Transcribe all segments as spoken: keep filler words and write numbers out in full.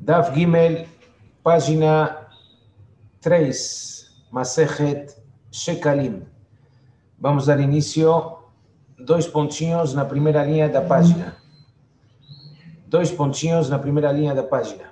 Daf Gimel, página tres, Masejet Shekalim. Vamos dar inicio, dois pontinhos na primeira linha da página. Dois pontinhos na primeira linha da página.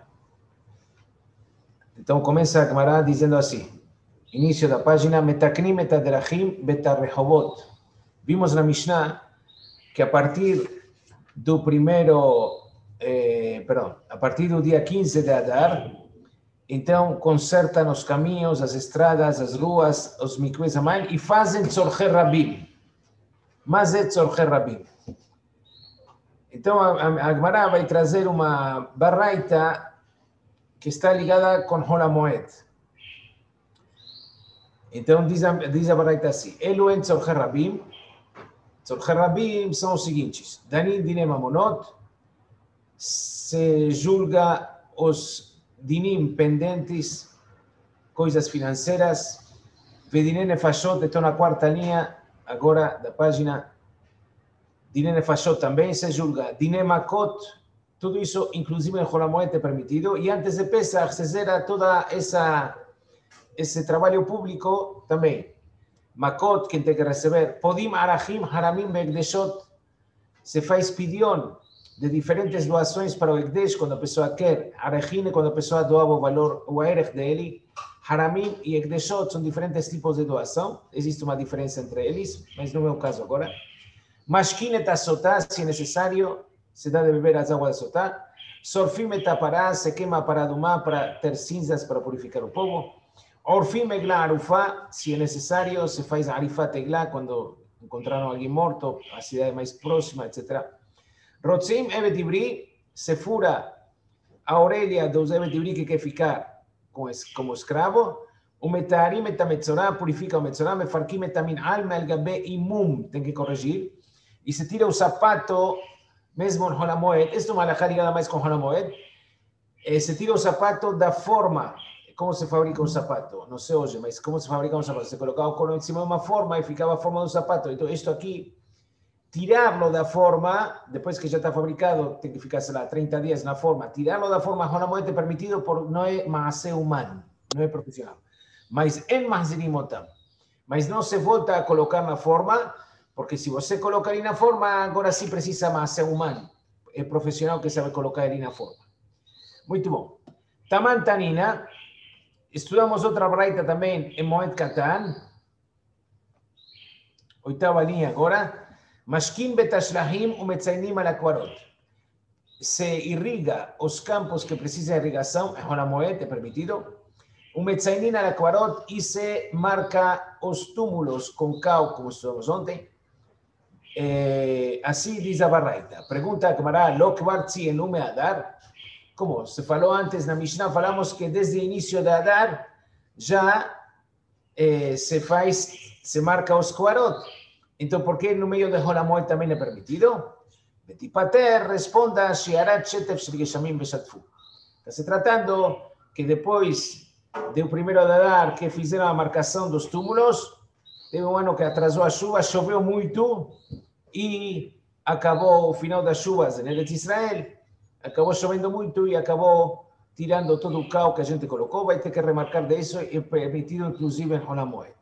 Então começa a Gemara dizendo assim, início da página, Metaknim etaderachim betarrehovot. Vimos na Mishnah que a partir do primeiro, eh, perdão, a partir do dia quinze de Adar, então consertam os caminhos, as estradas, as ruas, os mikvês amayim e fazem tzorchei rabim. Mas é tzorchei rabim. Então a Gemara vai trazer uma baraita que está ligada com Hol HaMoed. Então diz a, diz a baraita assim, Elu en tzorchei rabim. Tzorchei rabim são os seguintes, Danin dinem mamonot, se julga os dinim pendentes, coisas financeiras, Vedinem nefashot, estou na quarta linha agora da página, Dinem nefashot também se julga, Dinem makot, tudo isso inclusive em Hol HaMoed é permitido, e antes de Pesach se zera toda essa, esse trabalho público também. Makot, quem tem que receber, Podim arachim haramim be'ekdeshot, se faz pidion de diferentes doações para o Ekdesh, quando a pessoa quer, arachim é quando a pessoa doava o valor, o erech dele, haramim e Ekdeshot são diferentes tipos de doação, existe uma diferença entre eles, mas não é o caso agora. Mashkin et asotá, se necessário, se dá de beber as águas da sotá. Sorfim et apará, se queima para domá, para ter cinzas para purificar o povo. Orfim egla arufá, se é necessário, se faz arifat egla quando encontraram alguém morto, a cidade mais próxima, etcétera. Rotzim evet ibri, se fura a orelha dos evet ibri que quer ficar como escravo. O metarim et metzorá, purifica o metzorá. Mefarkim et amin alma el gabe imum, tem que corrigir. E se tira o sapato, mesmo em Hol HaMoed, isto é uma alahá ligada mais com Hol HaMoed, se tira o sapato da forma. Como se fabrica um sapato? Não sei hoje, mas como se fabrica um sapato? Se colocava o couro em cima de uma forma e ficava a forma do sapato. Então, isto aqui, tirá-lo da forma, depois que já está fabricado, tem que ficar, sei lá, trinta dias na forma. Tirá-lo da forma, Hol HaMoed é permitido, por, não é maaseh humano, não é profissional. Mas em mahzirim otam. Mas não se volta a colocar na forma, porque se você colocar ele na forma, agora sim precisa maaseh humano. É profissional que sabe colocar ele na forma. Muito bom. Taman tanina. Estudamos outra braita também em Moed Katan, oitava linha agora. Mashkin betashlahim umetzainim al akvarot. Se irriga os campos que precisam de irrigação, em Hol HaMoed é permitido. Umetzainim al akvarot e se marca os túmulos com cal, como estudamos ontem. É, assim diz a braita. Pergunta a Gemara, lo kvar tzien ume adar. Como se falou antes na Mishnah, falamos que desde o início da Adar já eh, se faz, se marca os Kvarot. Então, por que no meio de Hol HaMoed também é permitido? Betipater responda, Shearat Shetef Shel Geshamim Beshatfu. Está se tratando que depois do primeiro de Adar, que fizeram a marcação dos túmulos, teve um ano que atrasou a chuva, choveu muito e acabou o final das chuvas em Eretz Israel. Acabou chovendo muito e acabou tirando todo o cal que a gente colocou, vai ter que remarcar disso e é permitido inclusive em Hol HaMoed.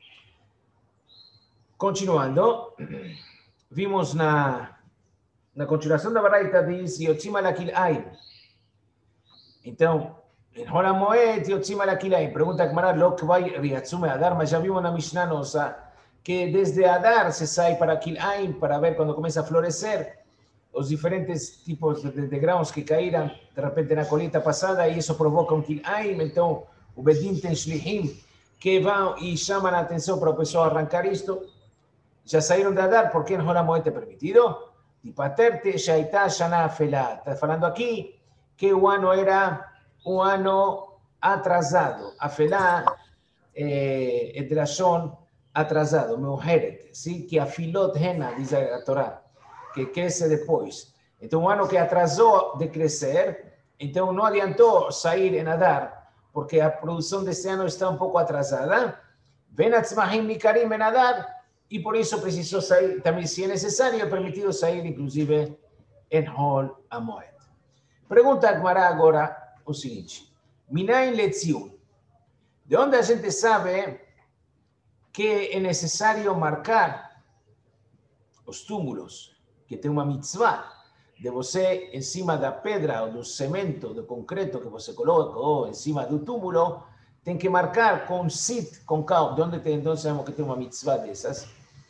Continuando, vimos na, na continuação da baraita diz Yotzim al Akilaim. Então, em Hol HaMoed, Yotzim al Akilaim. Pergunta a Gemara, lo que vai Riatzume Adar, mas já vimos na Mishnah nossa que desde Adar se sai para Akilaim para ver quando começa a florescer os diferentes tipos de, de, de grãos que caíram de repente na colheita passada e isso provoca um kilaim. Então o Bedin tem shlihim que vão e chamam a atenção para o pessoal arrancar isto. Já saíram de Adar porque em Hol HaMoed é permitido. Tipaterte shaita shana afelá. Está falando aqui que o ano era um ano atrasado. Afelá é de Lashon atrasado, meuheret, sim? Que afilot hena, diz a Torá, que cresce depois. Então, um ano que atrasou de crescer, então não adiantou sair em Adar, porque a produção desse ano está um pouco atrasada. Ven atzmahim nikarim en Adar, e por isso precisou sair, também se é necessário, é permitido sair, inclusive, em Hol HaMoed. Pergunta a Gemara agora, o seguinte. Minayin lezion. ¿De dónde la gente sabe que es necesario marcar los túmulos? Que tem uma mitzvah de você, encima da pedra ou do cemento, do concreto que você coloca, ou encima do túmulo, tem que marcar com sit, com cal. De onde tem, então sabemos que tem uma mitzvah dessas.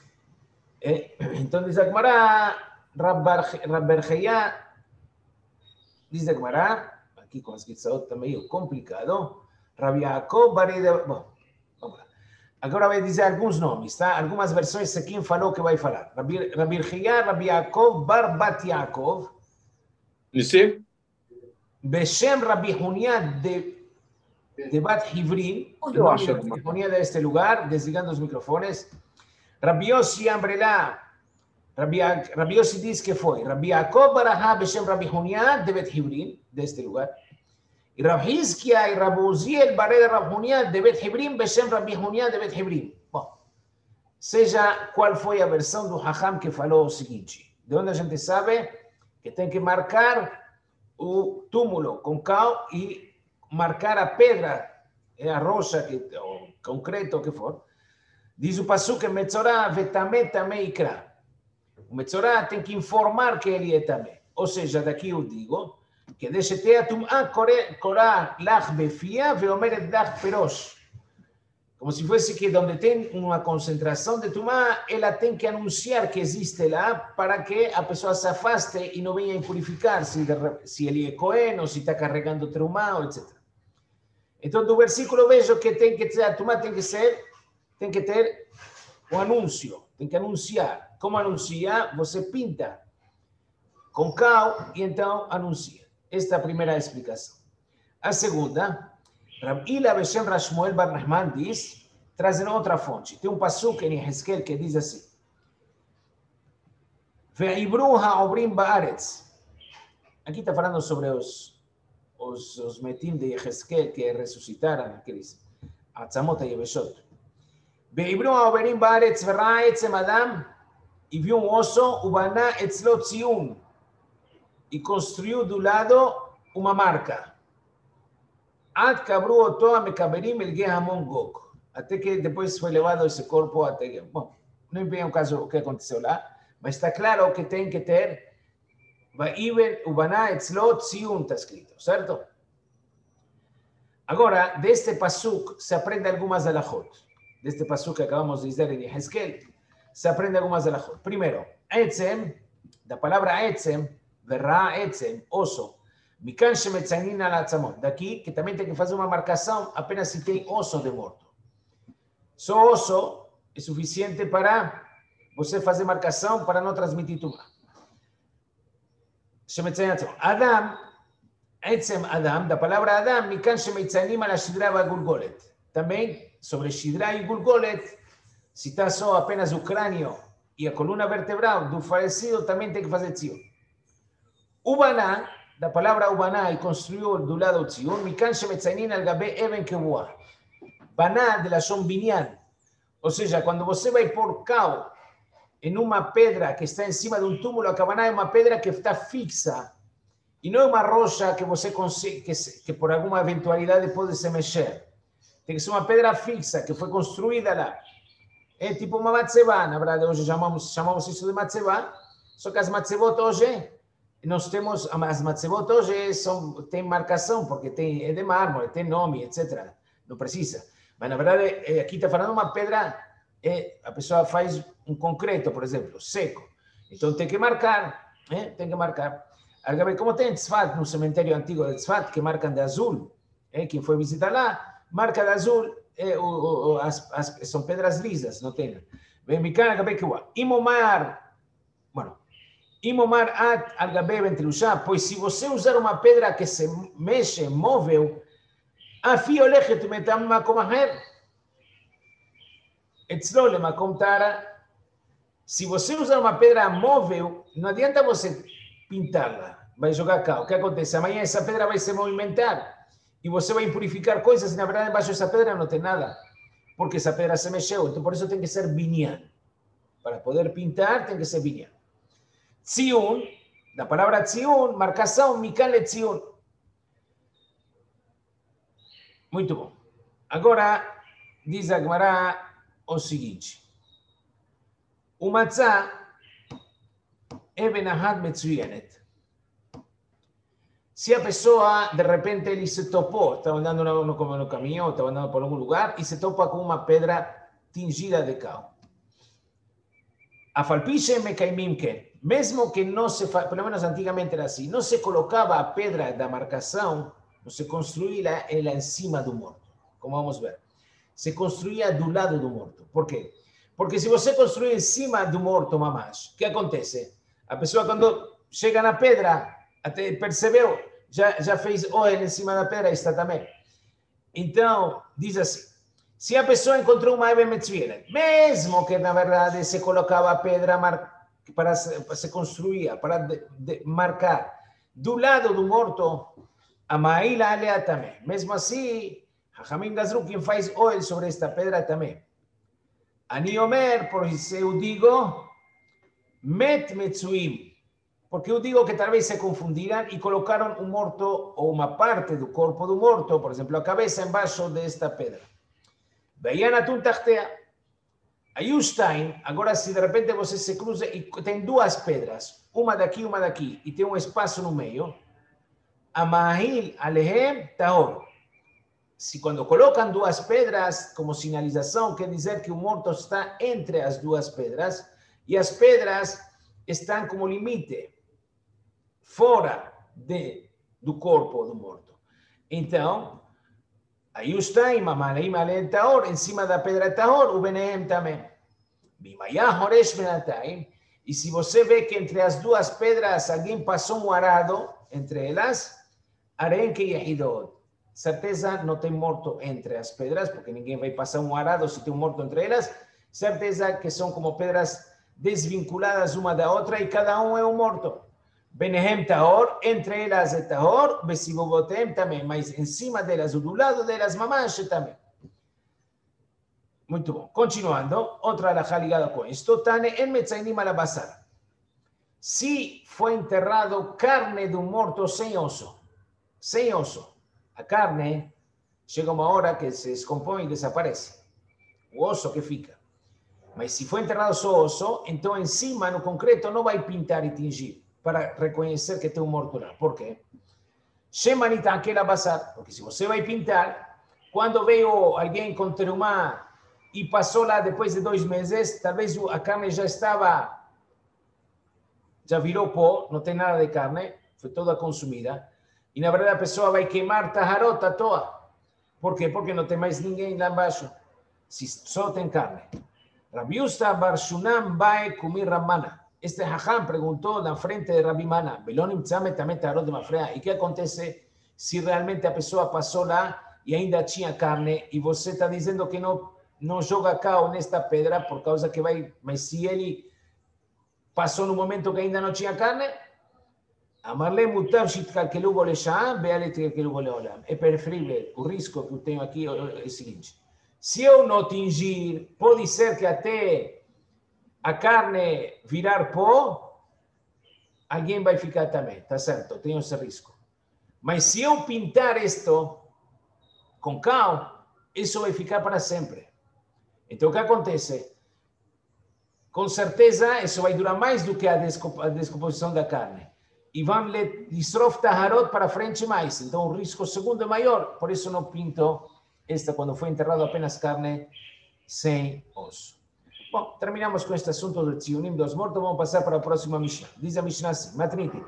Então diz a Gemara, Rabbergeia, diz a Gemara, aqui com as guitzot está meio complicado, Rabbi Yaakov Bareda, bom, vamos lá. Agora vai dizer alguns nomes, tá? Algumas versões aqui falou que vai falar. Rabbi Rabbergeia, Rabbi Yaakov Bar Bat Yaakov. Sim. Beshem Rabbi Hunia de, de Bat Hivrin. O nome de Rabbi Hunia de este lugar, desligando os microfones. Rabbi Yossi Ambrelá. Rabbi, Rabbi Yossi diz que foi Rabbi Yaakov Barahá Beshem Rabbi Hunia de Bet Hivrin, de este lugar. Y Rabbi Hizkia y Rabbi Uziel Bareda Rabbi Hunia de Bet Hibrim Beshem Rabbi Hunia de Bet Hibrim. Bom, seja qual foi a versão do Hacham que falou o seguinte, de onde a gente sabe que tem que marcar o túmulo com cal e marcar a pedra, a rocha, que, o concreto, o que for. Diz o Pasuk, Metzorah vetamé tamé ikra. O Metzorah tem que informar que ele é tamé. Ou seja, daqui eu digo, que דשתהא הטומאה קורא לך בפיה ואומרת לך פירוש. Como se fosse que onde tem uma concentração de tumá, ela tem que anunciar que existe lá para que a pessoa se afaste e não venha impurificar se, se ele é cohen ou se está carregando trumá, etcétera. Então, do versículo vejo que tem que ter, a tumá tem que ser, tem que ter um anúncio, tem que anunciar. Como anuncia? Você pinta com cal e então anuncia. Esta é a primeira explicação. A segunda, Rav Ila Beshem Rashmuel Bar Nachman diz, trazendo outra fonte. Tem um pasuk em Yehezkel que diz assim, Ve'ibru ha'obrim ba'aretz. Aqui está falando sobre os, os, os metim de Yehezkel que ressuscitaram, aqueles atzamot ha'yeveshot. Ve'ibru ha'obrim ba'aretz ve'ra'a etzem adam, e viu um osso, ubaná etzlo tziun, e construiu do lado uma marca. Ad kabru oto amekaberim el Gehamon Gog. Até que depois foi levado esse corpo até que... Bom, não vem o caso o que aconteceu lá, mas está claro que tem que ter Va'iben ubaná etzlo tziun, está escrito, certo? Agora, deste pasuk se aprende algumas alachot. Deste pasuk que acabamos de dizer em Yehezkel, se aprende algumas alachot. Primeiro, etzem, da palavra etzem, verá etzem, osso. Mikan shemetzainin al atzamot. Daqui, que também tem que fazer uma marcação apenas se tem osso de morto. Só osso é suficiente para você fazer marcação para não transmitir tumá. Shemetzainin al atzamot. Adam, etzem Adam, da palavra Adam, mikan shemetzainin al shidra va gulgolet. Também, sobre shidra e gulgolet, se está só apenas o crânio e a coluna vertebral do falecido, também tem que fazer tzion. Ubaná, da palavra Ubaná, e construiu do lado o tzion, mikan shemetzainin al gabe even kebuah. Baná de la son binyan. Ou seja, quando você vai pôr cal em uma pedra que está em cima de um túmulo, a kabaná é uma pedra que está fixa e não é uma rocha que você consegue, que, que por alguma eventualidade pode se mexer. Tem que ser uma pedra fixa que foi construída lá. É tipo uma matzevá, na verdade hoje chamamos, chamamos isso de matzevá, só que as matzevot hoje, nós temos, as matzevot hoje são, tem marcação, porque tem, é de mármore, tem nome, etcétera. Não precisa. Mas na verdade, aqui está falando uma pedra, é, a pessoa faz um concreto, por exemplo, seco. Então tem que marcar, é, tem que marcar. Como tem Tzfat, no cemitério antigo de Tzfat, que marcam de azul, é, quem foi visitar lá, marca de azul, é, o, o, as, as, são pedras lisas, não tem. Imomar, bueno, Imomar at al gabe ventrilushá, pois se você usar uma pedra que se mexe, móvel, afi olechet metam makom aher, etzlo lemakom tara. Se você usar uma pedra móvel, não adianta você pintá-la, vai jogar cá. O que acontece? Amanhã essa pedra vai se movimentar e você vai impurificar coisas e na verdade embaixo dessa pedra não tem nada, porque essa pedra se mexeu. Então por isso tem que ser binyan. Para poder pintar tem que ser binyan. Tzion, da palavra tzion, marcação, mikan le tzion. Muito bom. Agora, diz a Gemara o seguinte. O matzah é benahad metzuyanet. Se a pessoa, de repente, ele se topou, estava andando no, no, no caminho, estava andando por algum lugar, e se topa com uma pedra tingida de cal. A falpiche me caimim que, mesmo que não se, pelo menos antigamente era assim, não se colocava a pedra da marcação, não se construía ela em cima do morto, como vamos ver. Se construía do lado do morto. Por quê? Porque se você construir em cima do morto, mamás, o que acontece? A pessoa, quando chega na pedra, até percebeu, já, já fez oel em cima da pedra, está também. Então, diz assim, se a pessoa encontrou uma ebe metzuyanet, mesmo que na verdade se colocava a pedra para se, para se construir, para de, de, marcar do lado do morto, a maíla alea também. Mesmo assim, Hachamim Gazru, quem faz oel sobre esta pedra também. Ani Omer, por isso eu digo, met metzuim. Porque eu digo que talvez se confundiram e colocaram um morto ou uma parte do corpo do morto, por exemplo, a cabeça embaixo desta pedra. Veiam a tuntartea. Aí o Stein, agora se de repente você se cruza e tem duas pedras, uma daqui e uma daqui, e tem um espaço no meio, Amahil alehem taor. Se quando colocam duas pedras como sinalização, quer dizer que o morto está entre as duas pedras, e as pedras estão como limite, fora de, do corpo do morto. Então, aí o Stein, Amahil alehem taor, em cima da pedra taor, o benehem também. Bimayah horesh benatayim. E se você vê que entre as duas pedras alguém passou um arado entre elas, arem que yahidot. Certeza não tem morto entre as pedras, porque ninguém vai passar um arado se tem um morto entre elas. Certeza que são como pedras desvinculadas uma da outra e cada um é um morto. Benehem tahor, entre elas é tahor, besibobotem também, mas em cima delas, ou do lado delas, mamash também. Muito bom. Continuando, outra alajá ligada com isto. Tane en metzainim alabasar. Se foi enterrado carne de um morto sem osso, sem osso, a carne chega uma hora que se descompõe e desaparece. O osso que fica. Mas se foi enterrado só osso, então em cima, no concreto, não vai pintar e tingir para reconhecer que tem um morto lá. Por quê? Shemanita aquela basar. Porque se você vai pintar, quando veio alguém com terumá e passou lá depois de dois meses, talvez a carne já estava, já virou pó, não tem nada de carne, foi toda consumida. E na verdade a pessoa vai queimar taharot à toa. Por quê? Porque não tem mais ninguém lá embaixo. Se só tem carne. Rabi Usta bar Shunam vai comer Ramana. Este Hacham perguntou na frente de Rabi Mana, Belonim tzame também taharot de mafreia. E o que acontece se realmente a pessoa passou lá e ainda tinha carne e você está dizendo que não não joga cal nesta pedra por causa que vai, mas se ele passou no momento que ainda não tinha carne, amarle mutar shitkalkelu boleshah, beale tkalkelu boleolam. É preferível, o risco que eu tenho aqui é o seguinte, se eu não tingir, pode ser que até a carne virar pó, alguém vai ficar também, tá certo, tenho esse risco. Mas se eu pintar isto com cal, isso vai ficar para sempre. Então, o que acontece? Com certeza, isso vai durar mais do que a descomposição da carne. E vão lisrof taharot para frente mais. Então, o risco segundo é maior. Por isso, não pinto esta quando foi enterrado apenas carne sem osso. Bom, terminamos com este assunto do tzionim dos mortos. Vamos passar para a próxima Mishnah. Diz a Mishnah assim, Matniti.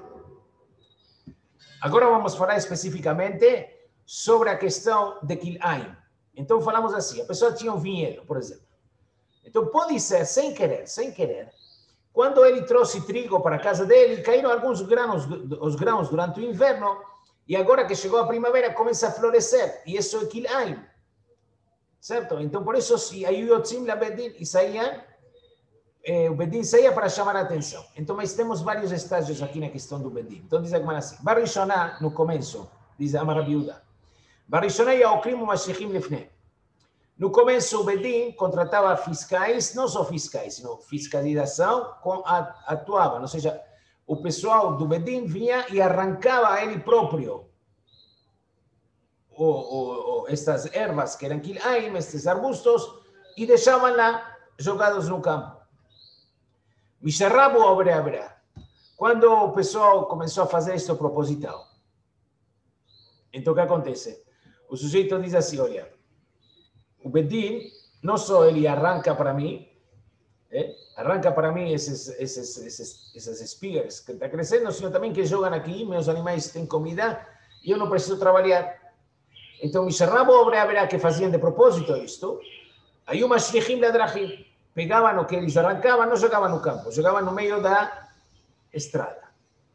Agora vamos falar especificamente sobre a questão de Kil'aim. Então, falamos assim, a pessoa tinha um vinhedo, por exemplo. Então, pode ser, sem querer, sem querer, quando ele trouxe trigo para a casa dele, caíram alguns grãos, os grãos durante o inverno, e agora que chegou a primavera, começa a florescer, e isso é Kil'aim. Certo? Então, por isso, se aí o Yotzim la Bedin e saíam, eh, o Bedin saía para chamar a atenção. Então, mas temos vários estágios aqui na questão do Bedin. Então, diz a Gemara assim, Barishoná, no começo, diz a Amar Rabiuda, Barishoná Yaokrim Mashichim Lefne. No começo, o Bedin contratava fiscais, não só fiscais, sino fiscalização, com a, atuava. Ou seja, o pessoal do Bedin vinha e arrancava ele próprio o, o, o estas ervas que eran kilaim, estos arbustos, y deixavam lá jogados no campo. Misharrabu abre abra. Quando o pessoal começou a fazer isso proposital, então o que acontece? O sujeito diz assim, olha, o Bedin, não só ele arranca para mim, eh? arranca para mim esses, esses, esses, essas espigas que está crescendo, sino também que jogam aqui, meus animais têm comida e eu não preciso trabalhar. Então, Misharrabu abre abra que faziam de propósito isto, aí uma shlichim ladrachim, pegavam o que eles arrancavam, não jogavam no campo, jogavam no meio da estrada.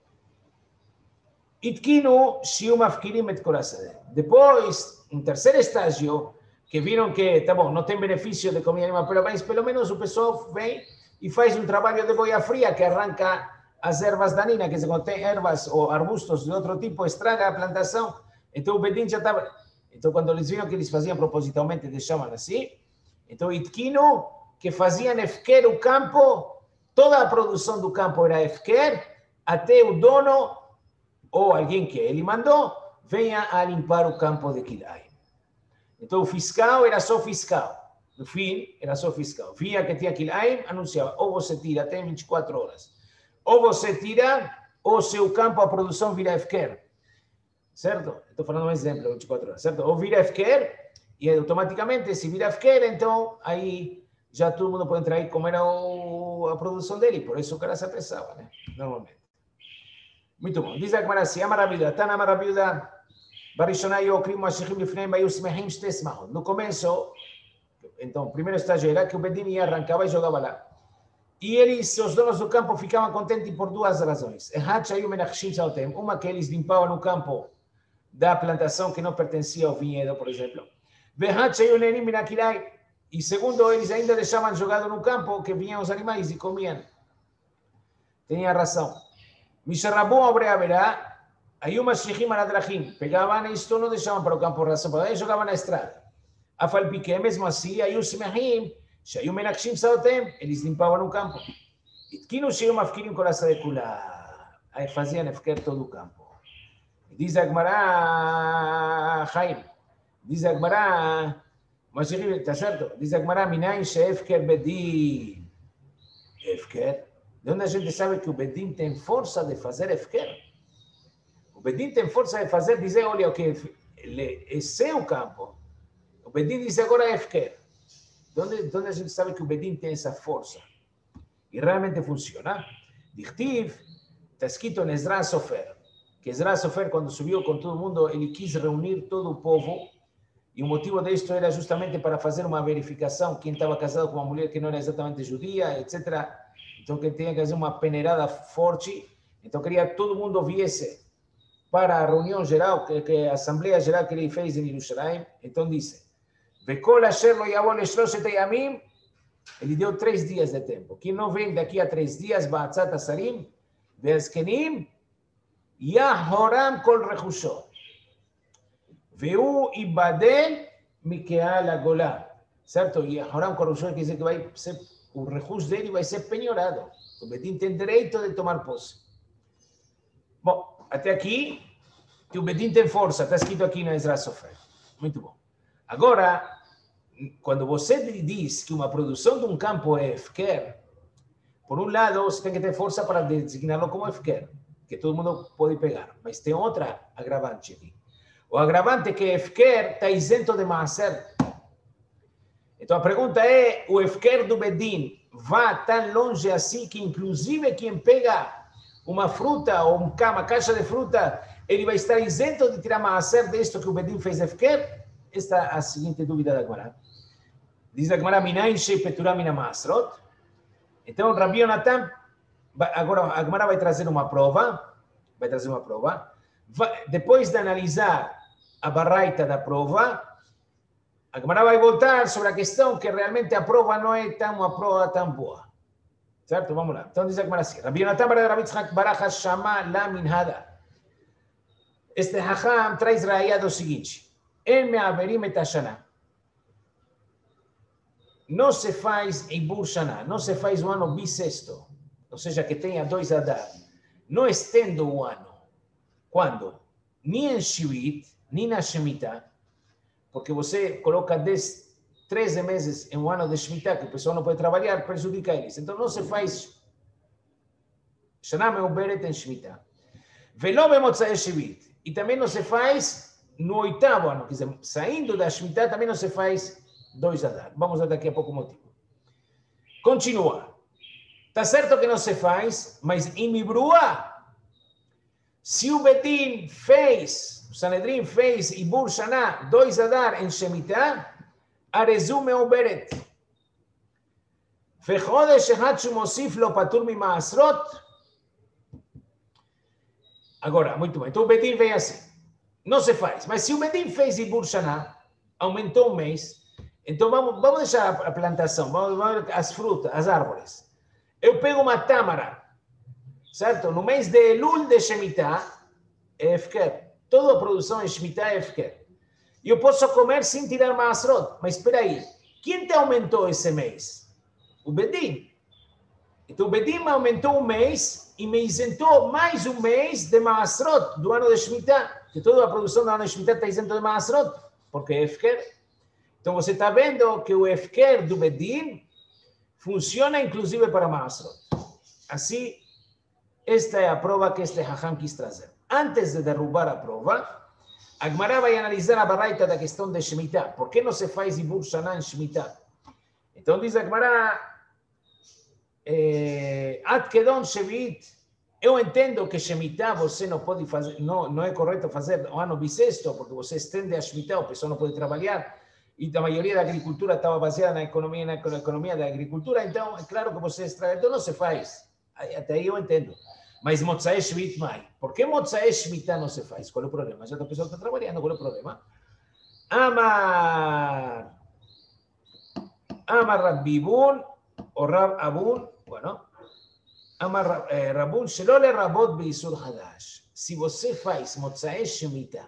Itkinu shiu mafkirim et korasadeh. Depois, um terceiro estágio, que viram que, tá bom, não tem benefício de comida animal, mas pelo menos o pessoal vem e faz um trabalho de boia fria, que arranca as ervas daninhas, que se contém ervas ou arbustos de outro tipo, estraga a plantação. Então o Bedin já estava... Então quando eles viram que eles faziam propositalmente, deixavam assim, então Itkinu, que faziam efker o campo, toda a produção do campo era efker, até o dono ou alguém que ele mandou venha a limpar o campo de Kilaim. Então o fiscal era só fiscal. No fim, era só fiscal. Via que tinha Kilaim, anunciava, ou você tira, tem vinte e quatro horas. Ou você tira, ou seu campo, a produção vira efker. Certo? Estou falando um exemplo, vinte e quatro horas, certo? Ou vira efker, e automaticamente, se vira efker, então aí já todo mundo pode entrar e comer a, a produção dele. Por isso o cara se apressava, né? Normalmente. Muito bom. Diz a Gemara assim, Amarabilda, Tana Amarabilda, Barishonai Okrim Mashechim Lifneim Bayu Smehim Shtesmahon. No começo, então, o primeiro estágio era que o Bedin ia, arrancava e jogava lá. E eles, os donos do campo, ficavam contentes por duas razões. Uma, que eles limpavam no campo da plantação que não pertencia ao vinhedo, por exemplo. E segundo, eles ainda deixavam jogado no campo que vinham os animais e comiam. Tinha razão. Misharrabu abre a verá, aí uma shlichim aladrachim, pegavam isto, não deixavam para o campo razão, para jogavam na estrada. Afalpique, mesmo assim, aí os smehim, שהיו מנקשים שעותיהם, eles limpavam no campo. התקינו שהיו מפקירים כל השדה כולה. aí faziam efker todo o campo. Diz a Gemara, Chaim, diz a Gemara, mas está certo? Diz a Gemara, minayin she'efker bedin. Efker? De onde a gente sabe que o Bedin tem força de fazer efker? O Bedin tem força de fazer, dizer, olha, o que é seu campo. O Bedin diz agora efker. De onde, de onde a gente sabe que o Bedin tem essa força? E realmente funciona. Dichtiv, está escrito em Ezra Sofer, que Ezra Sofer, quando subiu com todo mundo, ele quis reunir todo o povo, e o motivo disto era justamente para fazer uma verificação, quem estava casado com uma mulher que não era exatamente judia, etcétera. Então, que tinha que fazer uma peneirada forte. Então, queria que todo mundo viesse para a reunião geral, que, que a Assembleia Geral que ele fez em Jerusalém. Então, disse, Vekol asher lo yavol leshloshet hayamim, ele deu três dias de tempo. Quem não vem daqui a três dias, ba'atzat asarim, ve'azkenim, yahoram kol rechusho. Ve'u ibadel mikeal agolá. Certo? Yahoram kol rechusho quer dizer que vai ser, o rechush dele vai ser penhorado. O Bedin tem direito de tomar posse. Bom, até aqui, que o Bedin tem força. Está escrito aqui na Ezra Sofer. Muito bom. Agora, quando você diz que uma produção de um campo é efker, por um lado, você tem que ter força para designá-lo como efker, que todo mundo pode pegar. Mas tem outra agravante aqui. O agravante é que efker está isento de maaser. Então a pergunta é, o efker do Bedin vai tão longe assim que inclusive quem pega uma fruta ou uma caixa de fruta, ele vai estar isento de tirar maaser disto que o Bedin fez efker? Esta é a seguinte dúvida da Gemara. Diz a Gemara, Minayin shepetura mina maasrot. Então, Rabi Yonatan, agora a Gemara vai trazer uma prova, vai trazer uma prova. Vai, depois de analisar a baraita da prova, a Gemara vai voltar sobre a questão que realmente a prova não é tão, uma prova tão boa. Certo? Vamos lá. Então, diz a Gemara assim, Rabi Yonatan bara Rabi Tzchak Baracha Shama la minhada. Este Hacham traz raia do seguinte, En me'averim et hashana. Não se faz em Bur Shana, não se faz o ano bissexto, ou seja, que tenha dois Adar. Não estendo o ano. Quando? Nem em Shivit, nem na Shemitah, porque você coloca dez, treze meses em um ano de Shemitah, que o pessoal não pode trabalhar, prejudica eles. Então não se faz Shana Meuberet em Shemitah. Velo Bemotzai Shevit. E também não se faz no oitavo ano, quer dizer, saindo da Shemitah também não se faz dois Adar. Vamos ver daqui a pouco o motivo. Continua. Está certo que não se faz, mas em Mibrua, se o Bedin fez, o Sanedrin fez Ibur Shana, dois Adar em Shemitah, Arezu Meuberet. Fechodesh Echad Shumosif Lo Patur Mimaasrot. Agora, muito bem. Então o Bedin vem assim. Não se faz. Mas se o Bedin fez Ibur Shana, aumentou um mês, então vamos, vamos deixar a plantação, vamos ver as frutas, as árvores. Eu pego uma tâmara, certo? No mês de Elul de Shemitah, é Efker. Toda a produção em Shemitah é Efker. E eu posso comer sem tirar Maasrot. Mas espera aí, quem te aumentou esse mês? O Bedin. Então o Bedin aumentou um mês e me isentou mais um mês de Maasrot do ano de Shemitah. Que toda a produção do ano de Shemitah está isento de Maasrot, porque é Efker. Então você está vendo que o Efker do Bedin funciona inclusive para Maasrot. Assim, esta é a prova que este Hacham quis trazer. Antes de derrubar a prova, a Gemara vai analisar a baraita da questão de Shemitah. Por que não se faz Ibur Shana em Shemitah? Então diz a Gemara, Ad Kedon Shevit, eu entendo que Shemitah você não pode fazer, não, não é correto fazer no ano bissexto, porque você estende a Shemitah, o pessoal não pode trabalhar, e a maioria da agricultura estava baseada na economia, na economia da agricultura, então é claro que você extrai, então não se faz. Até aí eu entendo. Mas Motzai Shvit mai. Por que Motzai Shemitah não se faz? Qual é o problema? Já a pessoa está trabalhando, qual é o problema? Amar. Amar Rabbibun, ou Rab Abun, bueno, Amar eh, Rabun, Shelo le Rabot Beisur Hadash. Se você faz Motzai Shemitah,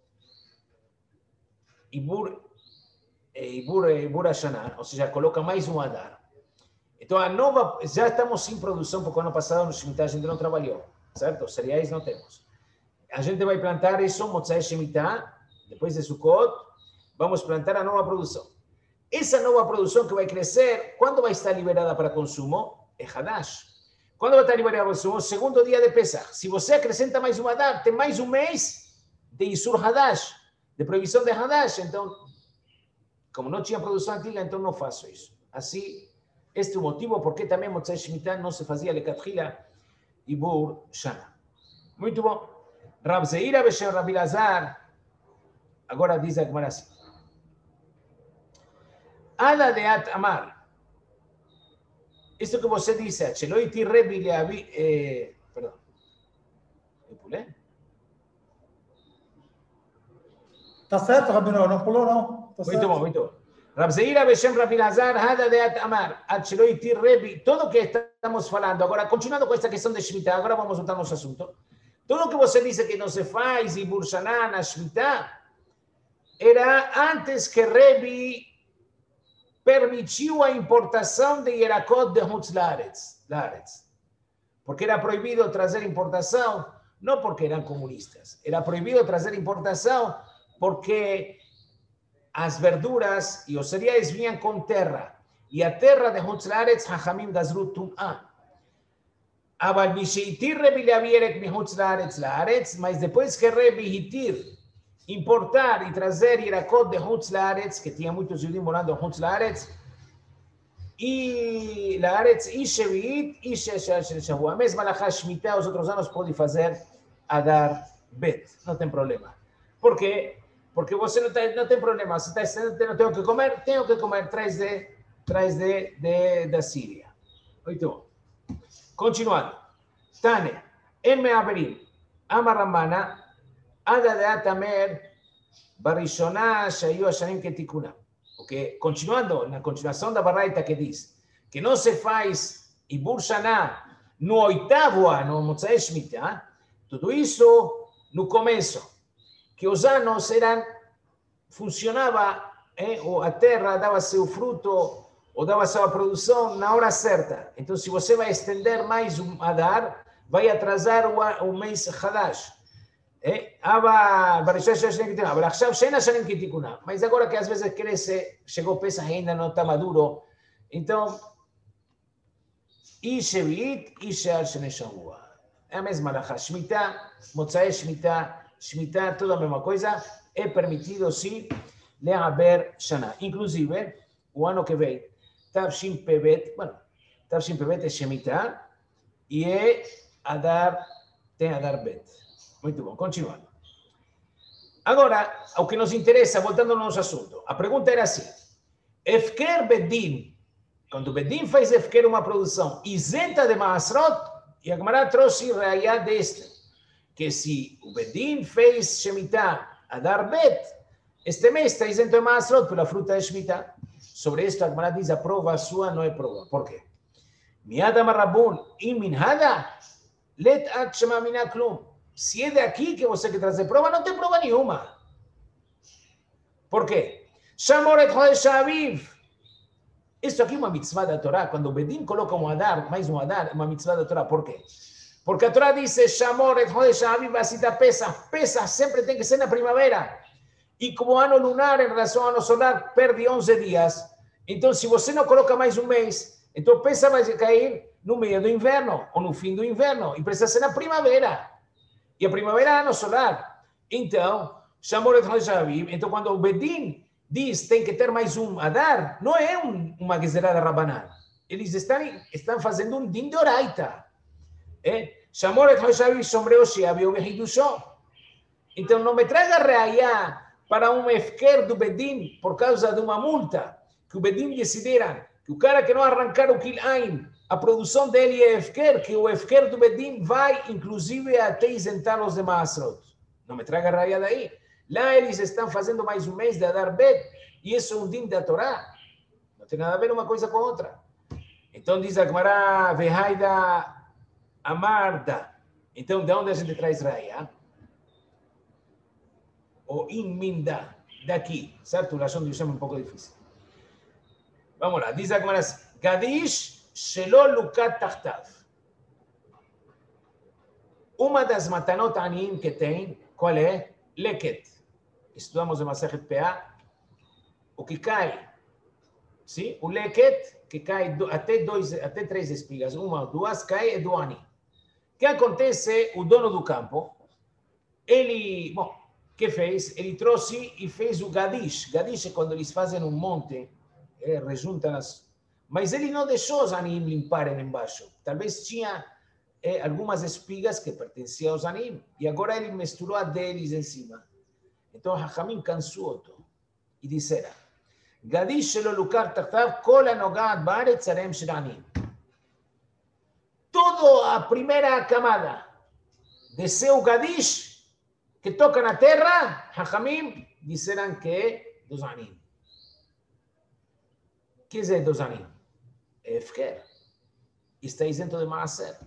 Ibur, Ibur, Ibur Hashanah, ou seja, coloca mais um Adar. Então, a nova, já estamos sem produção, porque o ano passado no Shemitah a gente não trabalhou, certo? Cereais não temos. A gente vai plantar isso, Motzai Shemitah, depois de Sukkot, vamos plantar a nova produção. Essa nova produção que vai crescer, quando vai estar liberada para consumo? É Hadash. Quando vai estar liberada para consumo? Segundo dia de Pesach. Se você acrescenta mais um Adar, tem mais um mês de Isur Hadash, de proibição de Hadash. Então, como não tinha produção antiga, então não faço isso. Assim, este é o motivo porque também Motzai Shemitah não se fazia Lekatchila Ibur Shana. Muito bom. Rav Zeira Beshem Rabi Lazar, agora diz a Gemara assim. Ada de At Amar. Isso que você disse, Cheloiti Rebi Leavi, eh, perdão. Eu pulei? Tá certo, Rabino, não pulou não. Tá muito certo. bom, muito bom. Rav Zeira Beshem Rabi Lazar, Hada de At Amar, Cheloiti Rebi, tudo que estamos falando, agora, continuando com esta questão de Shemitah, agora vamos voltar ao nosso assunto. Tudo que você disse que não se faz, Ibur Shana na Shemitah, era antes que Rebi permitiu a importação de Yerakot de Hutz Laaretz, porque era proibido trazer importação, não porque eram comunistas, era proibido trazer importação porque as verduras e os cereais vinham com terra, e a terra de Hutz Laaretz, Hachamim Gazru Tum'ah. Aval Misheitir Rebi Leavierek mi Hutz Laaretz Laaretz, mas depois que Rebi hitir, importar e trazer Yerakot de Hutz Laaretz, que tinha muitos judeus morando em Hutz Laaretz, e Laaretz e Shevit e Shavuot. A mesma Lacha Shemitah, os outros anos pode fazer Adar Bet, não tem problema. Por quê? Porque você não, tá, não tem problema, você está dizendo que não tenho que comer, tenho que comer, traz, de, traz de, de, da Síria. Muito bom. Continuando. Tane, en Meaverim, Amaramana, Ada de Atamer, Barishonah, Shayu Hashanim Ketikuna. Ok? Continuando, na continuação da baraita que diz que não se faz Ibur Shana no oitavo ano, Motzai Shemitah, tudo isso no começo, que os anos eram, funcionava, eh, ou a terra dava seu fruto, ou dava sua produção na hora certa. Então, se você vai estender mais um Adar, vai atrasar o, o mês Hadash. Mas agora que às vezes cresce, chegou peça ainda não está maduro, então é a mesma lacha. Shemitah, Motzai Shemitah, Shemitah, tudo a mesma coisa. É permitido sim lehaber Shana. Inclusive, o ano que vem, Tavshin Pevet, bueno, Tavshin Pevet é Shemitah e é Adar, tem Adar Bet. Muito bom, continuando. Agora, o que nos interessa, voltando ao nosso assunto, a pergunta era assim: Efker Bedin, quando Bedin faz Efker uma produção isenta de Maasrot, e a Gemara trouxe reayá deste, que se o Bedin fez Shemitah Adar Bet, este mês está isento de Maasrot pela fruta de Shemitah. Sobre isto, a Gemara diz: a prova sua não é prova. Por quê? Miad amar Rabun, in min hada, let at shema mina klum. Se é daqui que você quer trazer prova, não tem prova nenhuma. Por quê? Shamor et Chodesh Aviv. Isso aqui é uma mitzvah da Torá. Quando o Bedin coloca um Adar, mais um Adar, é uma mitzvah da Torá. Por quê? Porque a Torá diz: Shamor et Chodesh Aviv vasita Pesach. Pesach sempre tem que ser na primavera. E como ano lunar em relação ao ano solar perde onze dias, então se você não coloca mais um mês, então Pesach vai cair no meio do inverno ou no fim do inverno. E precisa ser na primavera. E a primavera é ano solar. Então, Shamor et Chodesh Aviv. Então, quando o Bedin diz tem que ter mais um Adar, não é um, uma gezerá Rabanan. Eles estão, estão fazendo um din de oraita. Shamor et Chodesh Aviv sombreu sheaviu behidushó. Então, não me traga reayá para um efker do Bedin por causa de uma multa que o Bedin decidiram que o cara que não arrancar o Kilaim, a produção dele é efker, que o efker do Bedin vai, inclusive, até isentar os demais Maasrot. Não me traga raia daí. Lá eles estão fazendo mais um mês de Adar Bet, e isso é um din da Torá. Não tem nada a ver uma coisa com outra. Então diz a Gemara, Vehaida Amarda. Então, de onde a gente traz raia? O Inminda, daqui. Certo? O Lashon de Yushem é um pouco difícil. Vamos lá. Diz a Gemara, Gadish Shelo Lukat Tachtav. Uma das matanot anim que tem, qual é? Leket. Estudamos em Masechet Peah. O que cai, sim? O leket, que cai até, dois, até três espigas, uma, duas, cai é do ani. O que acontece? O dono do campo, ele, bom, o que fez? Ele trouxe e fez o gadish. Gadish é quando eles fazem um monte, é, rejuntam as... Mas ele não deixou os anim limparem embaixo. Talvez tinha é, algumas espigas que pertenciam aos anim. E agora ele misturou a deles em cima. Então, Hachamim cansou e disseram: Gadish shelo lukar tachtav kol hanogat baaretz harem shel anim. Toda a primeira camada de seu Gadish que toca na terra, Hachamim disseram que é dos anim. O que é dos anim? É efker. Está isento de maaser.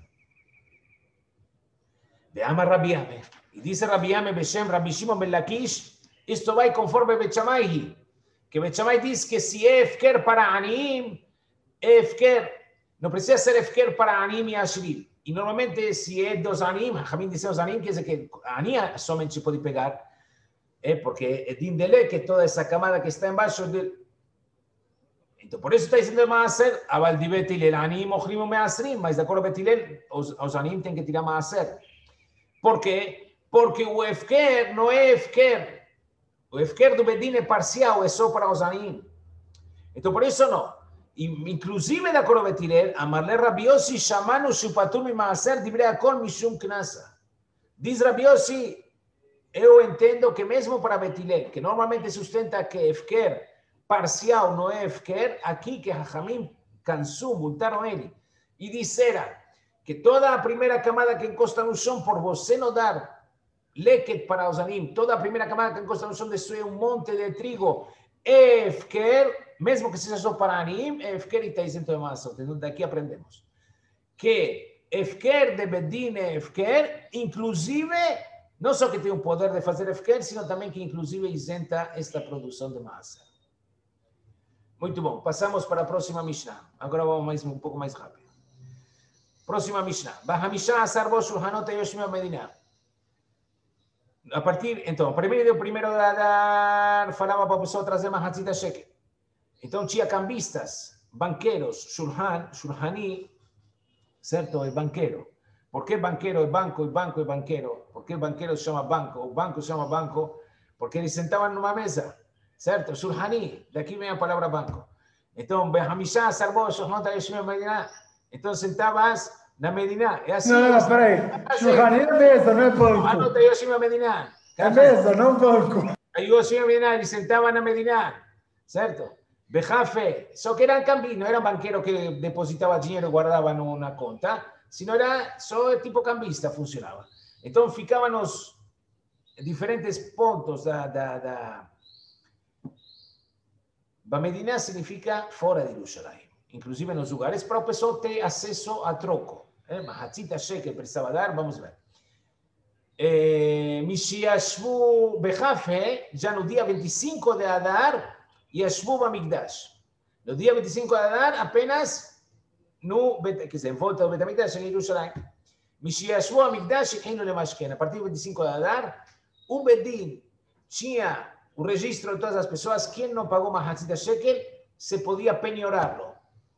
Veamos Rabi Ame. E diz Rabi Ame Beshem Rabi Shimon ben Lakish, isto vai conforme Bet Shammai, que Bet Shammai diz que se é efker para anim, é efker, não precisa ser efker para anim e ashrim. E normalmente se é dos anim, Hamim diz os anim, quer dizer que a anim somente se pode pegar, é porque é din dele que toda essa camada que está embaixo de... Então, por isso está dizendo maaser, aval di betilel anim ochrim o measrim, mas de acordo com betilel, os, os anim tem que tirar maaser. Por quê? Porque o efker não é efker. O efker do Bedin é parcial, é só para os anim. Então, por isso não. Inclusive, de acordo com Betilel, Amarle Rabi Yossi, Shamanu Shupatum e Maaser, Divrei Akol Mishum Knasa. Diz Rabi Yossi, eu entendo que mesmo para Betilel, que normalmente sustenta que efker parcial não é efker, aqui que Hachamim cansou, multaram ele, e disseram que toda a primeira camada que encosta no chão, por você não dar leket para os anim, toda a primeira camada que encosta no chão destruir um monte de trigo, é efker, mesmo que seja só para anim, é efker e está isento de maaser. Então, daqui aprendemos que efker de Bedin é efker, inclusive, não só que tem o poder de fazer efker, sino também que inclusive isenta esta produção de maaser. Muito bom, passamos para a próxima Mishnah. Agora vamos mais, um pouco mais rápido. Próxima Mishnah. Bahamisha asar bo shulhanot hayoshim b'medina. A partir, então, primeiro do primeiro de Adar, falava para a pessoa trazer Mahatzita Shekel. Então, tinha cambistas, banqueiros, Shulhan, Shulhani, certo? É banqueiro. Por que banqueiro é banco e banco é banqueiro? Por que banqueiro se chama banco? O banco se chama banco porque eles sentavam numa mesa, certo? Shulhani, daqui vem a palavra banco. Então, Behamishá, Sarbo, Shohnot, Yeshimah, Medina. Então, sentavas na Medina. É assim. Não, não, peraí. Shulhani é mesa, não é banco. Anota Yeshimah, Medina. É mesa, não banco. Aí Yeshimah, Medina, eles sentavam na Medina, certo? Bejafe, só que eram cambistas, não eram banqueiros que depositavam dinheiro e guardavam na conta, sino era só tipo cambista, funcionava. Então, ficavam nos diferentes pontos da... da, da... Bamedina significa fora de Jerusalém, inclusive nos lugares para a pessoa ter acesso a troco. Mahatzita Shekel precisava dar, vamos ver. Mishiashvu Bejafe, já no dia vinte e cinco de Adar, Yashvu Bamigdash. No dia vinte e cinco de Adar, apenas no, quer dizer, em volta do Betamigdash em Jerusalém. Mishiashvu Bamigdash e Heino Lemashken. A partir do vinte e cinco de Adar, o Bedin tinha o registro de todas as pessoas. Quem não pagou Mahatzita Shekel, se podia penhorá-lo.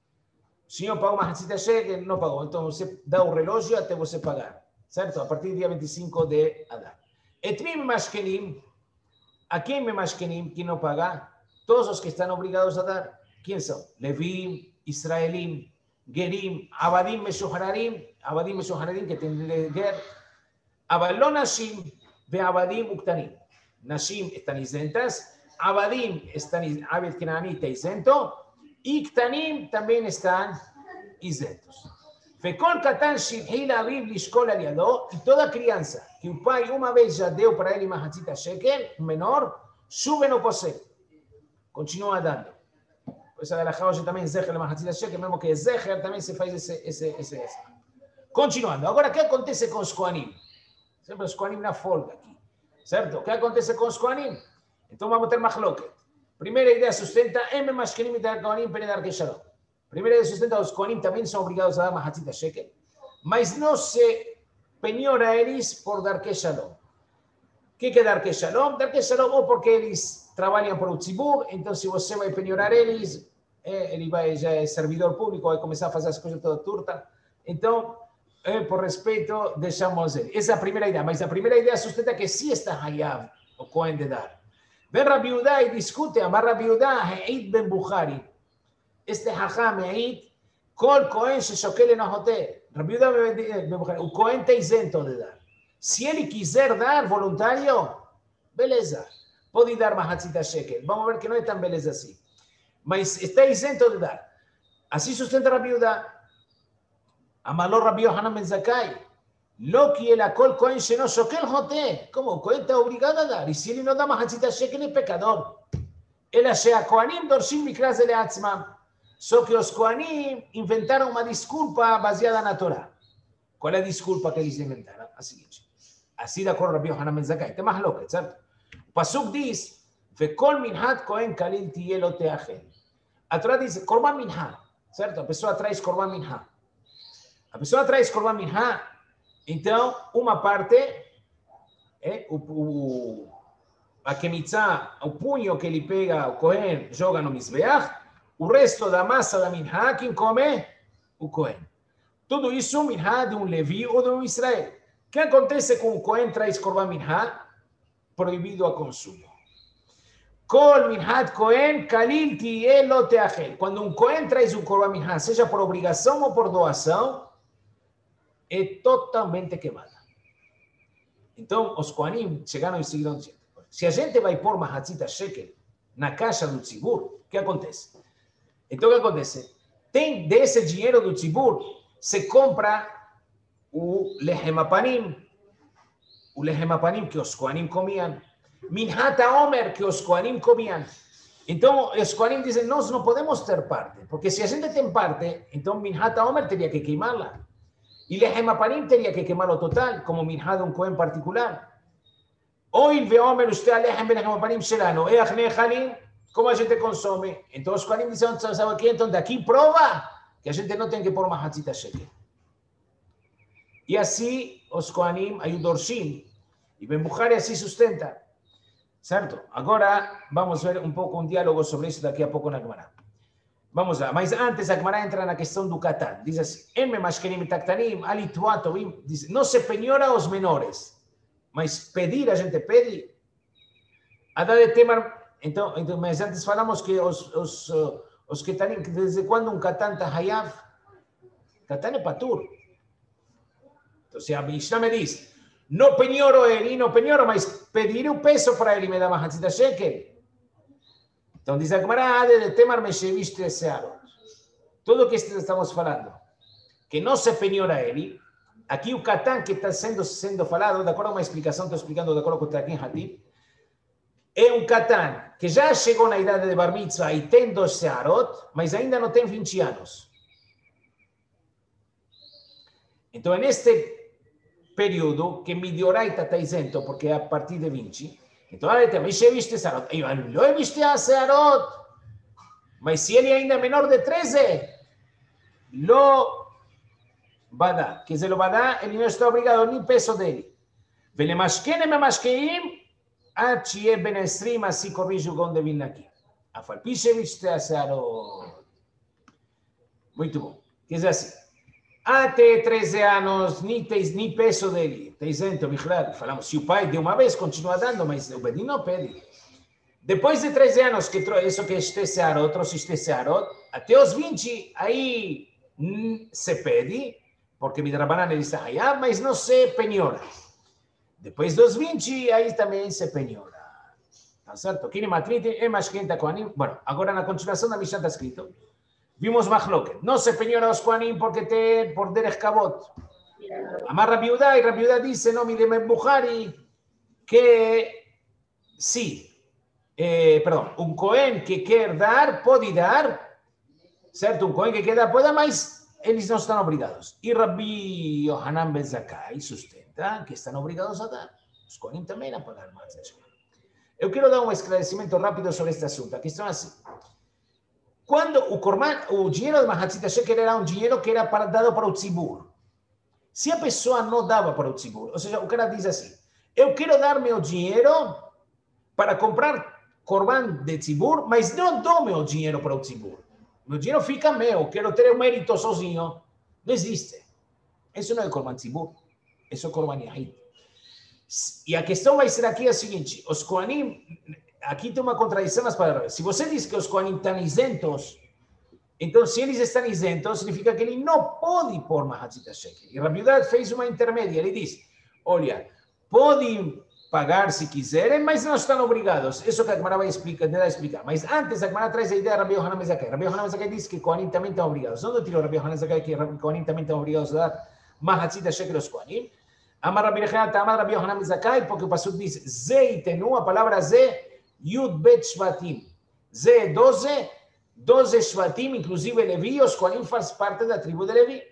Se não pagou Mahatzita Shekel, não pagou. Então você dá o relógio até você pagar. Certo? A partir do dia vinte e cinco de Adar. Etmim Mashkenim, a quem me Mashkenim, que não paga? Todos os que estão obrigados a dar. Quem são? Levim, Israelim, Gerim, Abadim, Meshuhararim, Abadim, Meshuhararim, que tem ger, Abalon Nashim, Ve Abadim, Uktanim. Nashim estão isentas, Abadim estão, Abed Kenani está isento, e Ktanim também estão isentos. Fekol Katan Shilhila Aviv Lishkol Aliadó, e toda criança que o pai uma vez já deu para ele Mahatzita Shekel, menor, sube no possede. Continua dando. Essa é a hoje também Zecher Mahatzita Shekel, mesmo que Zecher também se faz esse, esse, esse, esse. Continuando. Agora, o que acontece com os Kohanim? Sempre os Kohanim na folga aqui. Certo? O que acontece com os Kohanim? Então vamos ter Machloket. Primeira ideia sustenta, Em Mashkenim Mitar Kohanim Penedar Keshalom. Primeira ideia sustenta, os Kohanim também são obrigados a dar Mahatzita Shekel, mas não se penhora eles por dar Keshalom. O que é dar Keshalom? Dar Keshalom ou porque eles trabalham para o Tzibur, então se você vai penhorar eles, é, ele vai, já é servidor público, vai começar a fazer as coisas toda torta. Então, é, por respeito, deixamos ele. Essa é a primeira ideia, mas a primeira ideia sustenta que sim está Hayav, o Kohen de dar. Vem Rabi Yudá e discute, Amar Rabi Yudá, Heid ben Bukhari. Este Hacham Heid, Kol Kohen Sheshokel Enohote. Rabi Yudá ben Bukhari, o Kohen está isento de dar. Se ele quiser dar voluntário, beleza. Pode dar Mahatzita Shekel. Vamos ver que não é tão beleza assim. Mas está isento de dar. Assim sustenta Rabi Yudá. Amaló Rabi Yohanan ben Zakkai. Lo que el akol Kohen sheno shokel hote. Como o Kohen está obrigado a dar. E se ele não dá Mahatzita Shekel, é pecador. Ela shea Kohanim dorshim mikras de leatzmam. Só que os Kohanim inventaram uma desculpa baseada na Torá. Qual é a desculpa que eles inventaram? A seguinte. Assim de acordo Rabi Yohanan ben Zakkai. Tem mais louco, certo? O Pasuk diz, Vekol minhat Kohen kalil tiye lo teachel. A Torá diz, Korban minha, certo? A pessoa traz Korban minha. A pessoa traz Korban minha, então, uma parte, é, o, o, a kemitzá, o punho que ele pega, o Kohen, joga no Mizbeach, o resto da massa da minha, quem come? O Kohen. Tudo isso, minha de um Levi ou de um Israel. O que acontece com o Kohen traz Korban minha? Proibido a consumo. Kol minhat Kohen kalil tiye lo teachel. Quando um Kohen traz um Korban minha, seja por obrigação ou por doação, é totalmente queimada. Então, os Kohanim chegaram e seguiram dizendo, se a gente vai pôr Mahatzita Shekel na caixa do Tzibur, o que acontece? Então, o que acontece? Tem desse dinheiro do Tzibur, se compra o Lehem Apanim, o Lehem Apanim que os Kohanim comiam, Minhat HaOmer que os Kohanim comiam. Então, os Kohanim dizem, nós não podemos ter parte, porque se a gente tem parte, então Minhat HaOmer teria que queimá-la. E Lehem Apanim teria que queimá-lo total, como Minhat de um Kohen particular. Hoy veomer usted a Lehem Lehem Apanim Shelano, Each Nechalim, como a gente consome. Então, os Kohanim dizem, sabe aqui? Então, daqui prova que a gente não tem que pôr Mahatzita Shekel. E assim, os Kohanim, aí o Dorshim, Y Ben Bukhari así sustenta. ¿Cierto? Ahora vamos a ver un poco un diálogo sobre eso de aquí a poco en la Gemara. Vamos lá, mas antes a Gemara entra na questão do Katan. Diz assim, Emme mashkenim taktanim, ali tuatovim, diz, não se penhora aos menores, mas pedir, a gente pede. A dar de temar, então, então, mas antes falamos que os, os, uh, os Ketanim, desde quando um Katan está hayav, Katan é patur. Então, se a Mishnah me diz, não penhoro ele, não penhoro, mas pedirei o peso para ele, me dá uma hatzita shekel. Então diz a Gemara, de temar me cheviste esse aro. Tudo o que estamos falando, que não se penhora ele, aqui o Katan que está sendo, sendo falado, de acordo com uma explicação, estou explicando de acordo com o Traquim Hatib, é um Katan que já chegou na idade de Bar Mitzvah e tem dois searot, mas ainda não tem vinte anos. Então, neste período, que Midioraita está isento, porque é a partir de vinte, então, olha, mas você viste Searot? Eu não he visto a Searot. Mas se ele ainda é menor de treze, lo vai dar. Que se lo vai dar, ele não está obrigado nem peso dele. Vele mashkene me mashkeim, a chie ben esrim, assim corrige o Gon de Vilna aqui. A falpiche viste a Searot. Muito bom. Quer dizer assim, até treze anos, nem, nem peso dele. Está isento, Michlal. Falamos, se o pai de uma vez continua dando, mas o Bedin não pede. Depois de treze anos, que isso que este searot, trouxe este searot, até os vinte, aí se pede, porque Midrabanan ele está allá, mas não se penhora. Depois dos vinte, aí também se penhora. Tá certo? Kine matrite, é mais quente Kohanim. Bueno, agora na continuação da Mishnah está escrito, vimos Mahloket. No se penhora os Kohanim porque te por derech kavod. Amar Rabbi Yehuda, y Rabbi Yehuda dice, no, mire Ben Bukhari, que sí, eh, perdón, un Cohen que quer dar, pode dar, certo? Un Cohen que quer dar, pode dar, mas eles não estão obrigados. E Rabbi Yohanan Ben Zakkai sustenta que estão obrigados a dar. Os Kohanim também a pagar mais. Eu quero dar um esclarecimento rápido sobre este assunto. A questão é assim. Quando o, corban, o dinheiro de Mahatzita Shekel era um dinheiro que era para, dado para o tzibur. Se a pessoa não dava para o tzibur, ou seja, o cara diz assim, eu quero dar meu dinheiro para comprar corban de tzibur, mas não dou meu dinheiro para o tzibur. Meu dinheiro fica meu, quero ter o mérito sozinho. Não existe. Isso não é corban tzibur, isso é corban yahid. E a questão vai ser aqui a seguinte, os Kohanim, aqui tem uma contradição nas palavras. Se você diz que os Kohanim estão isentos, então se eles estão isentos, significa que ele não pode pôr Mahatzita Shekel. E Rabbi Yehuda fez uma intermédia, ele diz, olha, podem pagar se quiserem, mas não estão obrigados. Isso que a Gemara vai explicar, vai explicar. Mas antes a Gemara traz a ideia de Rabbi Yohanan Ben Zakkai. Rabbi Yohanan Ben Zakkai diz que Kohanim também estão obrigados. Onde tirou Rabbi Yohanan Ben Zakkai que Kohanim também estão obrigados a dar Mahatzita Shekel aos Kohanim? Amar Rabbi Yehuda, Amar Rabbi Yohanan Ben Zakkai, porque o Pasuk diz, Ze itenu, a palavra Ze, Yud Bet Shvatim. Ze doze, doze Shvatim, inclusive Levi, os Kohanim faz parte da tribo de Levi.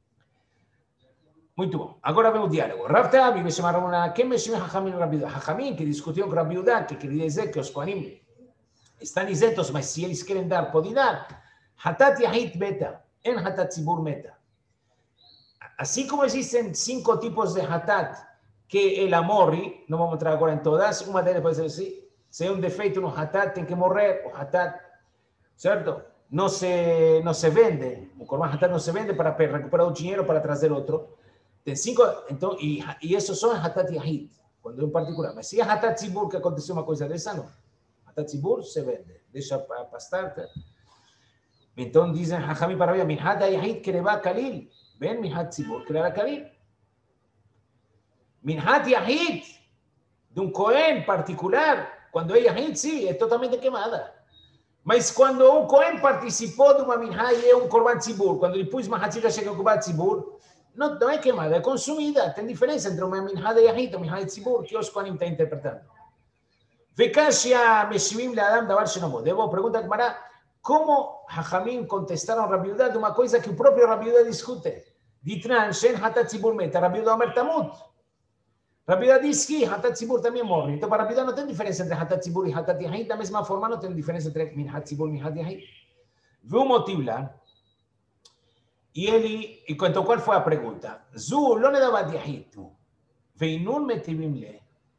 Muito bom. Agora vem o diálogo. Rav Tabi me chamaram na quem me chama Hachamim Rabbi Yehuda. Hachamim que discutiu com Rabbi Yehuda, que queria dizer que os Kohanim estão isentos, mas se eles querem dar, podem dar. Hatat Yahid Beta, en Hatat Tzibur Meta. Assim como existem cinco tipos de Hatat, que ela morre, não vamos entrar agora em todas, uma delas pode ser assim, se é um defeito no Hatat, tem que morrer, o Hatat, certo? Não se, não se vende, o Korban Hatat não se vende para recuperar o dinheiro para trazer outro. Tem cinco, então, e, e esses são Hatat Yahid, quando é um particular. Mas se é Hatat Tzibur que aconteceu uma coisa dessa, não. Hatat Tzibur se vende, deixa pastar. Então dizem, Hachamim para mim, Minhat Yahid Kereva Kalil, bem Minhat Tzibur Kereva Kalil. Minhat Yahid, de um Cohen particular, quando é Yahid, sim, é totalmente queimada. Mas quando um Cohen participou de uma Minhat e é um Korban Tzibur, quando ele pôs Mahatzita Shekel Korban Tzibur, não, não é queimada, é consumida. Tem diferença entre uma Minhat e Yahid e uma Minhat Tzibur, que os Kohanim estão interpretando. Vekashia Meshivim Le'adam Davar Shenomod. Devo perguntar a Gemara, como Hachamim contestaram a Rabbi Yehuda de uma coisa que o próprio Rabbi Yehuda discute? Ditran Shen Hatat Tzibur Meta, Rabbi Yehuda Omer Tamut. Rabbi Yehuda diz que Hatat Tzibur também morre. Então, para Rabbi Yehuda não tem diferença entre Hatat Tzibur e Hatat Yahid. Da mesma forma, não tem diferença entre Minhat Tzibur e Minhat Yahid. Viu o motivo lá? E ele, então, qual foi a pergunta? Zu, lo ne davat Yahid tu. Veinun metivim le.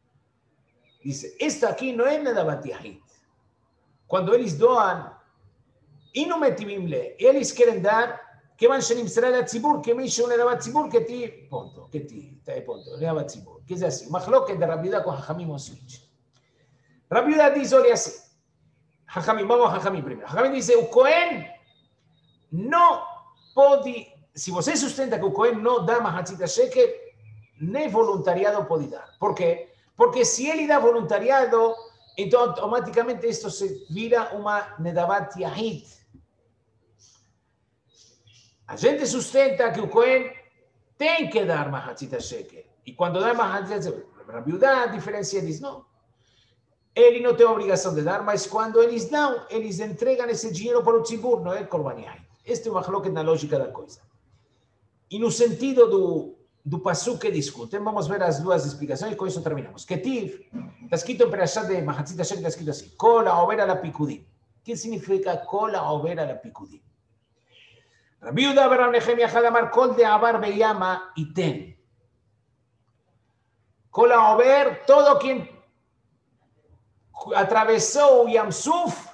Dice, esto aquí no es Nedavat Yahid. Cuando eles doan, y no metimim le, eles quieren dar, que van שנמסרה לציבור, כמישהו נדבת ציבור, כתי, פונטו, כתי, תאי פונטו, נדבת ציבור. ¿Qué es así? מחלוקת de Rabbi Yehuda con Jajamim o switch. Rabbi Yehuda dice, oye así. Jajamim, vamos a Jajamim primero. Jajamim dice, o Cohen no pode, si você sustenta que o Cohen no da mahatzita shekel, nem voluntariado pode dar. ¿Por qué? Porque si él da voluntariado, entonces automáticamente esto se vira una nedavat yahid. A gente sustenta que o Cohen tem que dar mahatzita shekel. E quando dá mahatzita shekel, Rabbi Yehuda diferencia diz, não. Ele não tem a obrigação de dar, mas quando eles dão, eles entregam esse dinheiro para o tzibur, não é korban yahid. Este é uma machloket na lógica da coisa. E no sentido do, do pasuk que discutem, vamos ver as duas explicações e com isso terminamos. Ketiv, está escrito em Perashat de mahatzita shekel, está escrito assim, Kol ha'over ala pikudim. O que significa Kol ha'over ala pikudim? Rabbi Yehuda בר רב נחמיה אחד אמר, כל דעבר בימה ייתן. כל העובר, todo quien atravesó Yam Suf,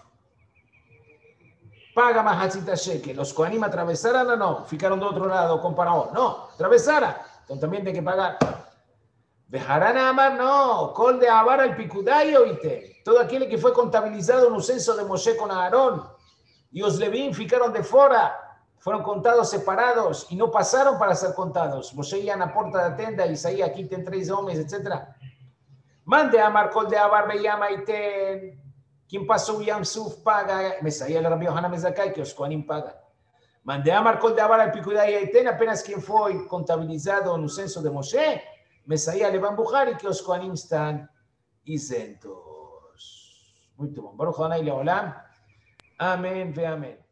paga mahatzita shekel. Los Kohanim atravesaran o no, ficaron do otro lado con Faraón. No, atravesaran, entonces también tienen que pagar. Vejarán a Amar, no, Kol de Abar al Picudayo ite. Todo aquel que fue contabilizado en un censo de Moshe con Aarón y los Levín ficaron de fuera. Fueron contados separados y no pasaron para ser contados. Moshe iba a la puerta de la tienda y Isaías, aquí ten tres hombres, etcétera. Mande a Marcol de Abar Beyama y ten. Quien pasó Yam Suf paga. Mesaía el Rabbi Yohanan Mezakai, que os Kohanim pagan. Mande a Marcol de Abar al Picudai y ten. Apenas quien fue contabilizado en un censo de Moshe. Mesaía le van a bujar y que os Kohanim están isentos. Muy bien. Baruch Adonai Leolam. Amén ve amén.